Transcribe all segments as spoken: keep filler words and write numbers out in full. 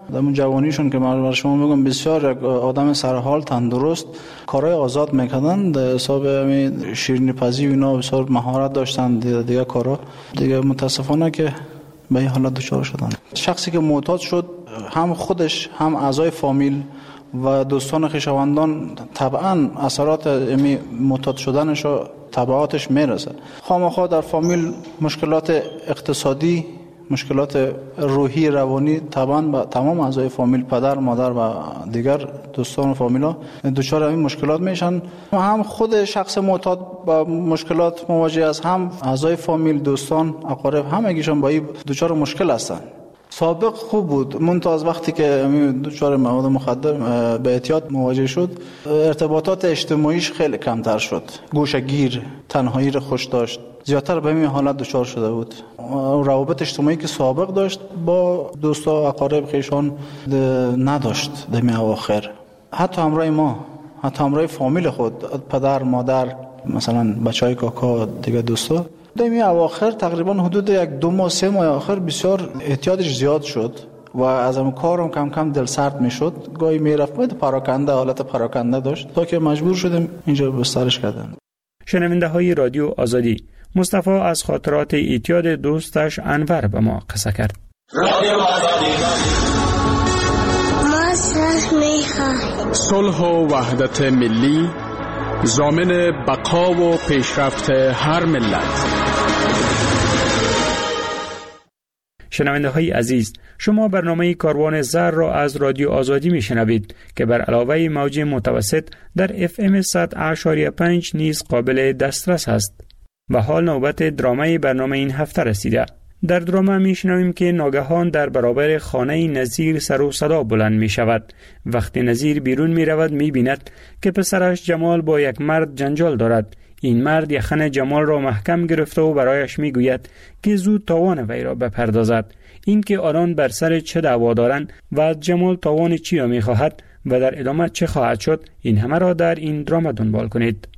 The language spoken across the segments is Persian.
در جوانیشون که من شما میگم بسیار آدم سرحال تندرست کارهای آزاد میکردن، در حساب همین شیرینی پزی و اینا بسیار مهارت داشتن دیگه, دیگه کارا دیگه متاسفانه که به این حالت دچار شدن. شخصی که معتاد شد هم خودش هم اعضای فامیل و دوستان خویشاوندان طبعا اثرات امی معتاد شدنش و تبعاتش میرسه. خامخا در فامیل مشکلات اقتصادی، مشکلات روحی روانی طبعا با تمام اعضای فامیل، پدر مادر و دیگر دوستان و فامیلا دچار این مشکلات میشن. هم خود شخص معتاد با مشکلات مواجه است، هم اعضای فامیل، دوستان، اقارب همگیشون با این دچار مشکل هستن. سابق خوب بود، منتها از وقتی که دچار مواد مخدر به اعتیاد مواجه شد ارتباطات اجتماعیش خیلی کمتر شد، گوشه‌گیر، تنهایی رو خوش داشت، زیادتر به این حالت دچار شده بود. روابط اجتماعی که سابق داشت با دوستا و اقارب خویشان نداشت در می اواخر. حتی همراه ما، حتی همراه فامیل خود، پدر، مادر، مثلا بچهای کاکا، دیگه دوستا، در می اواخر تقریبا حدود یک دو ماه سه ماه آخر بسیار اعتیادش زیاد شد و از اون کارم کم کم دل سرد می شد. گاهی می رفت باید پراکنده، حالت پراکنده داشت تا که مجبور شدیم اینجا بسترش کردن. شنونده های رادیو آزادی، مصطفی از خاطرات اعتیاد دوستش انور به ما قصه کرد. رادیو آزادی. ما صلح می‌خوایم. صلح و وحدت ملی ضامن بقا و پیشرفت هر ملت. شنونده های عزیز، شما برنامه کاروان زر را از رادیو آزادی می شنوید که بر علاوه موج متوسط در اف ام صد و پنج و پنج نیز قابل دسترس است. و حال نوبت درامه برنامه این هفته رسیده. در درامه می شنویم که ناگهان در برابر خانه نظیر سر و صدا بلند می شود. وقتی نظیر بیرون می رود می بیند که پسرش جمال با یک مرد جنجال دارد. این مرد یخن جمال را محکم گرفته و برایش می گوید که زود تاوان وی را بپردازد. این که آنان بر سر چه دعوا دارند و از جمال تاوان چی را می خواهد و در ادامه چه خواهد شد، این همه را در این درامه دنبال کنید.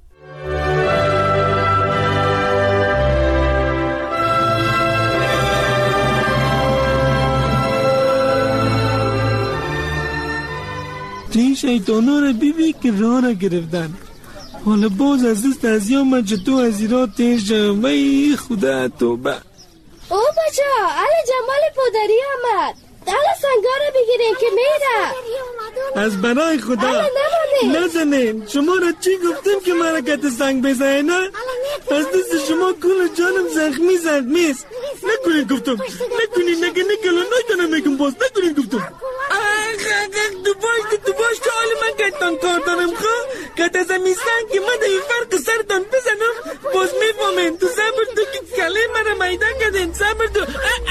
این شیطانا را بیبی که راه را گرفتن. حالا باز از دست از یام تو از ایران تیز شم. ای خدا توبه. او بچه علی جمال پدری آمد. علی سنگا را بگیرین که میره. از برای خدا نزنین. شما را چی گفتم که من را کت سنگ بزنین؟ از دست شما کل جانم زخمی زخمی است. نکنین گفتم نکنین. نگه نگه نایتانم میگم باز نکنین گفتم. آخ آخ تو باش تو باش که حال من کتان کار دارم خواه کت از همی سنگ که من در این فرق سرتان بزنم باز میفامین. تو صبر تو که کله من را میدن کردین. صبر تو.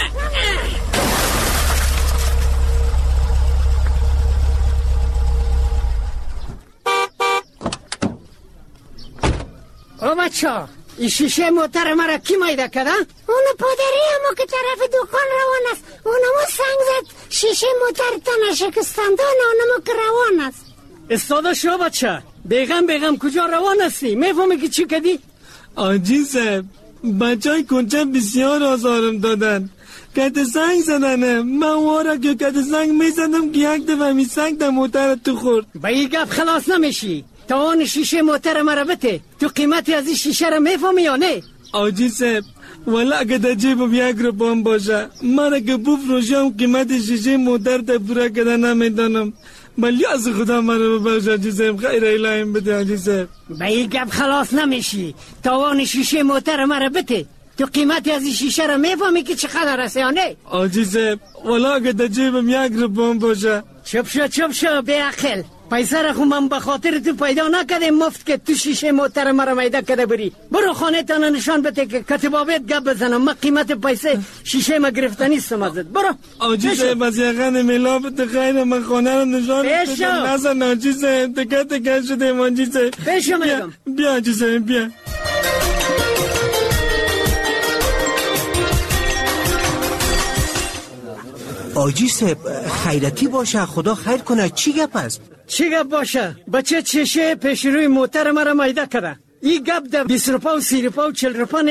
او بچه این شیشه موتر مرا کی میده کرده؟ اونو پادری همو که طرف دکان روان است. اونمو سنگ زد شیشه موتر تنه شکستنده اونمو که روان است. استاده شو بچه بیغم بیغم کجا روان هستی؟ میفهمی که چی کدی؟ آجی صاحب بچه های کنچه بسیار آزارم دادن. کت سنگ زدنه. من وارا که کت سنگ میزدم که یک دفعه می سنگ در موتر تو خورد. با این گپ خلاص نمیشی. توان شیشه موتر مرا بته. تو قیمتی از این شیشه را میفهمی یا نه؟ آجی صاحب والا اگه در جیبم یک روپام باشه من اگه بفروشم قیمت شیشه موتر تا پورا کده نمیدانم. ولی از خدا مرا ببخش آجی صاحب. خیر الهیم بده آجی صاحب. با این گپ خلاص نمیشی. توان شیشه موتر مرا بته. تو قیمتی از این شیشه را میفهمی که چقدر هست یا نه؟ آجی صاحب والا اگه در جیبم یک روپام باشه. چپ شو چپ شو بی عقل. پیسه را خو من به خاطر تو پیدا نکده مفت که تو شیشه موتر مرا میده کده بری. برو خانه تانه نشان بده که کتبابت گپ بزنم. من قیمت پیسه شیشه ما گرفتنی استم ازت. برو آجی صاحب از یقن ملابت خیر من خانه رو نشان بده. نزن آجی صاحب تکه تکه شده آجی صاحب. بشو میگم. بیا آجی صاحب بیا. آجی صاحب خیرتی باشه خدا خیر کنه. چی گپ است؟ چی گپ باشه؟ بچه چشه پیش روی موتر مرا میده کرده. این گپ ده بیست روپا و سی روپا و چل روپا نیست.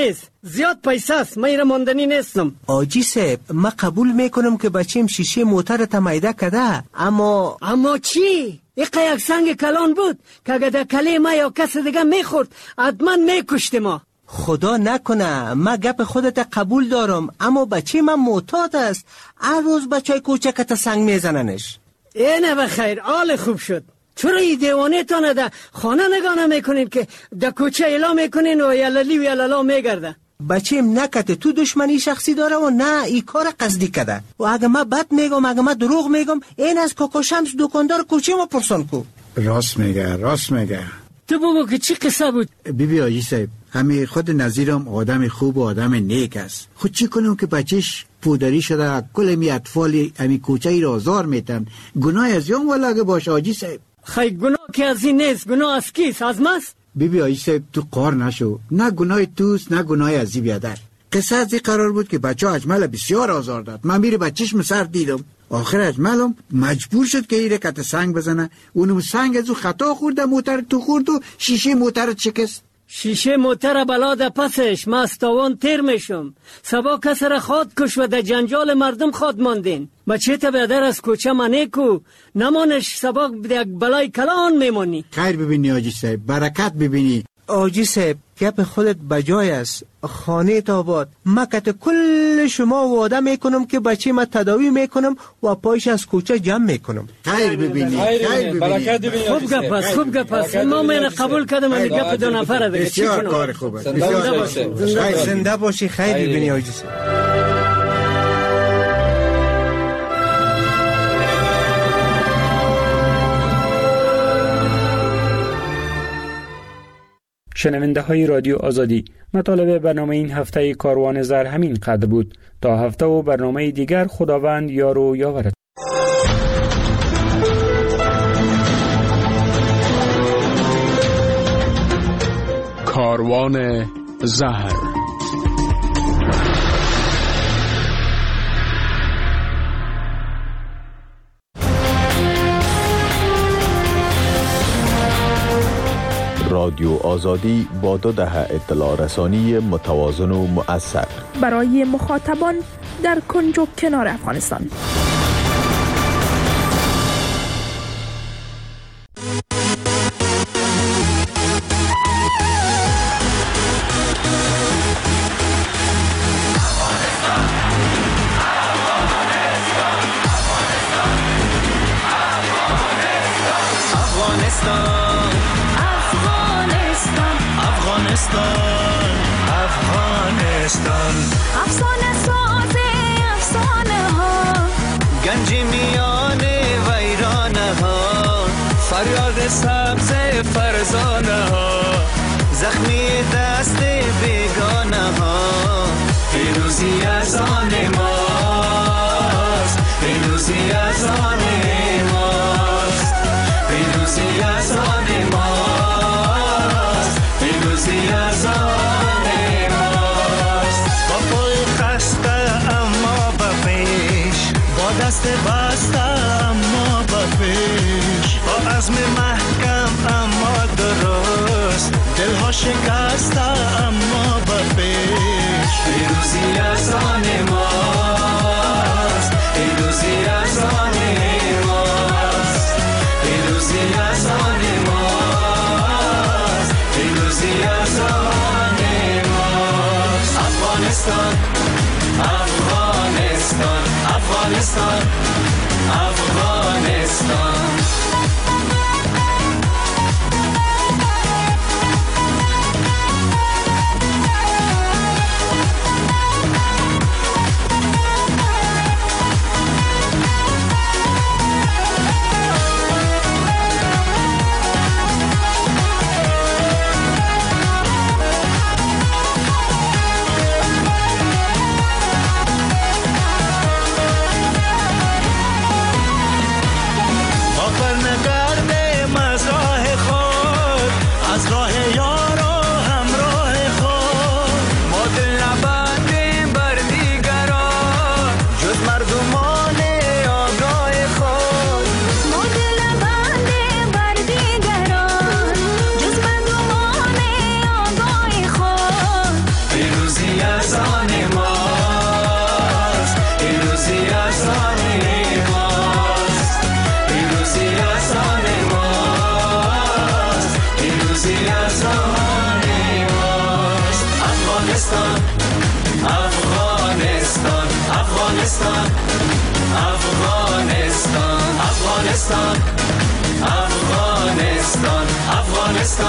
زیاد پیسه است، من ایره ماندنی نیستم. آجی صاحب من قبول میکنم که بچیم شیشه موتر تمیده کده، اما اما چی؟ ایقا یک سنگ کلان بود که اگه در کلی ما یا کس دیگه میخورد حتما میکشت ما. خدا نکنه، من گپ خودت قبول دارم، اما بچه من معتاد است، هر روز بچه کوچکت سنگ میزننش. اینه بخیر، حال خوب شد. چرا ای دیوانه تانه ده خانه نگاه نمیکنین که در کوچه اعلام میکنین و یلالی و یلالا میگرده؟ بچیم نکته تو دشمنی شخصی داره و نه ای کار قصدی کده، و اگه من بد میگم اگه من دروغ میگم این از کاکا شمس دکاندار کوچه ما پرسان کو. راست میگه راست میگه. تو بگو که چی قصه بود؟ بی بی آجی صاحب همه خود نظیرم آدم خوب و آدم نیک است. خود چی کنم که بچهش پودری شده کل می اطفال همی کوچه ای را آزار میتن، گناه از یون والا اگه باشه آجی صاحب؟ خیلی گناه که از این نیست، گناه از کیست؟ از ماست؟ بی بی آجی صاحب تو قار نشو، نه گناه توست نه گناه از زی بیادر. قصه از این قرار بود که بچه اجمل بسیار آزار داد، من میره بچهش مسر دیدم، آخر اجملم مجبور شد که ایره کت سنگ بزنه، اونم سنگ از او خطا خورده موتر تو خورد و شیشه موتر چکست. شیشه موتر بلا ده پسش، من از تاوان تیر میشم. سبا کس را خواد کش و در جنجال مردم خواد ماندین. بچه تا بیادر از کوچه منه کو نمانش، سبا یک بلای کلان میمانی. خیر ببینی آجی صاحب، برکت ببینی. آجی صاحب گپ خودت بجای است، خانه آباد. مکت کل شما وعده میکنم که بچه ما تداوی میکنم و پایش از کوچه جمع میکنم. خیر ببینی، خیر ببینی. خوب گپ است، خوب گپ است. ما من قبول کردم من گپ دو نفره دیگه. بسیار کار خوبه. خیر زنده باشی، خیر ببینی آجی صاحب. شنونده های رادیو آزادی، مطالب برنامه این هفته کاروان زر همین قدر بود. تا هفته و برنامه دیگر خداوند یار و یاورت. کاروان زهر. رادیو آزادی با دو دهه اطلاع رسانی متوازن و مؤثر برای مخاطبان در کنج و کنار افغانستان. افغانستان افسانه سازه افسانه ها، گنج میان ویرانه ها، فریاد سبز فرزانه ها، زخمی دست بیگانه ها. پیروزی از آن ماست، پیروزی از آن ماست، پیروزی از آن ماست، پیروزی از آن دست بسته اما با پیش، با عزم محکم اما درست، دلها شکسته اما با پیش. پیروزی از آن ماست، پیروزی از آن ماست، پیروزی از آن ماست، پیروزی از آن ماست. افغانستان افغانستان افغانستان افغانستان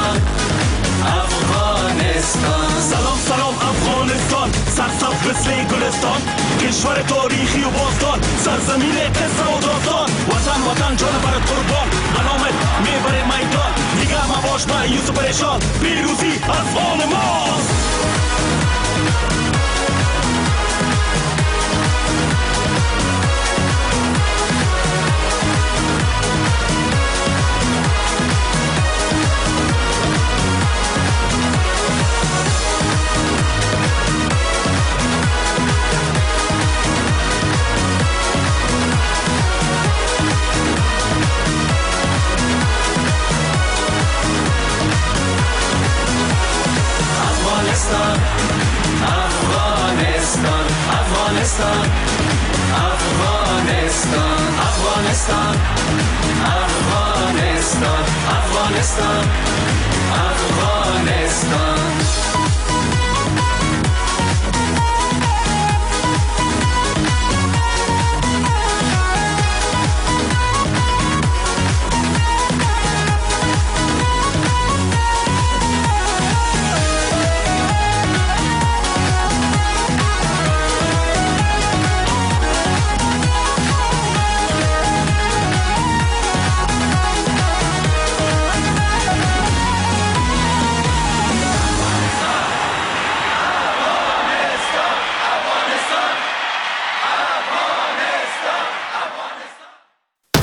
افغانستان افغانستان سلام سلام افغانستان سرسبز مثل گلستان کشور تاریخی و باستان سرزمین قصه و داستان وطن وطن جان برات قربان علامت میبره میدان دیگه مباش مایوس و پریشان پیروزی از آن ماست Afghanistan, Afghanistan, Afghanistan, Afghanistan, Afghanistan, Afghanistan, Afghanistan, Afghanistan.